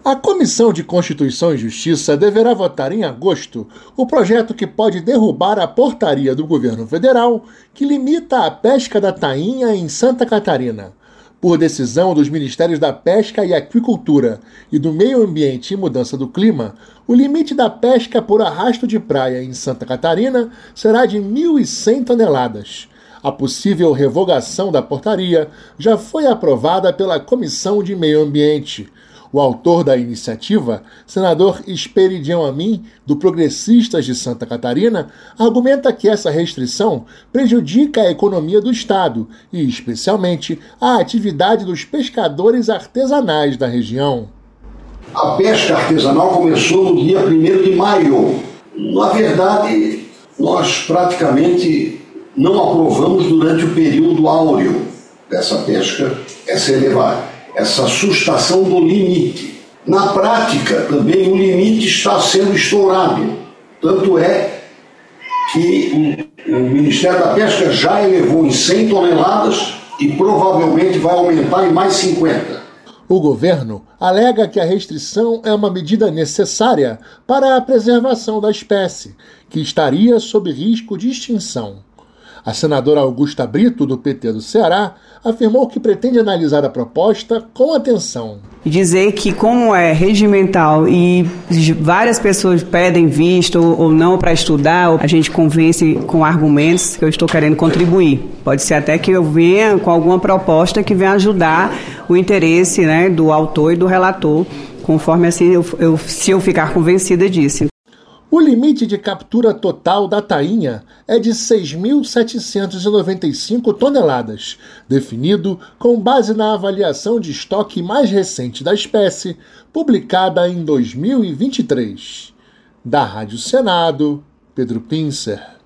A Comissão de Constituição e Justiça deverá votar em agosto o projeto que pode derrubar a portaria do governo federal que limita a pesca da tainha em Santa Catarina. Por decisão dos Ministérios da Pesca e Aquicultura e do Meio Ambiente e Mudança do Clima, o limite da pesca por arrasto de praia em Santa Catarina será de 1.100 toneladas. A possível revogação da portaria já foi aprovada pela Comissão de Meio Ambiente. O autor da iniciativa, senador Esperidião Amin, do Progressistas de Santa Catarina, argumenta que essa restrição prejudica a economia do Estado e, especialmente, a atividade dos pescadores artesanais da região. A pesca artesanal começou no dia 1º de maio. Na verdade, nós praticamente não aprovamos durante o período áureo dessa pesca, essa sustação do limite. Na prática, também o limite está sendo estourado. Tanto é que o Ministério da Pesca já elevou em 100 toneladas e provavelmente vai aumentar em mais 50. O governo alega que a restrição é uma medida necessária para a preservação da espécie, que estaria sob risco de extinção. A senadora Augusta Brito, do PT do Ceará, afirmou que pretende analisar a proposta com atenção. E dizer que, como é regimental e várias pessoas pedem visto ou não para estudar, a gente convence com argumentos que eu estou querendo contribuir. Pode ser até que eu venha com alguma proposta que venha ajudar o interesse, do autor e do relator, conforme assim se eu ficar convencida disso. O limite de captura total da tainha é de 6.795 toneladas, definido com base na avaliação de estoque mais recente da espécie, publicada em 2023. Da Rádio Senado, Pedro Pincer.